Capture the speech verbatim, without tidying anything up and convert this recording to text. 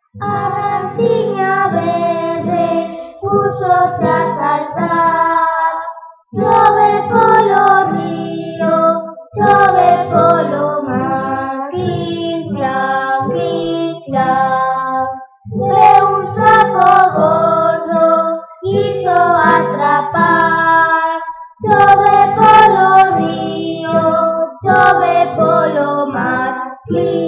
A ranciña verde púxose a saltar. Chove polo río, chove polo mar, quinquia, quinquia. Ve un sapo gordo, quiso atrapar. Chove polo río, chove polo mar, quinquia.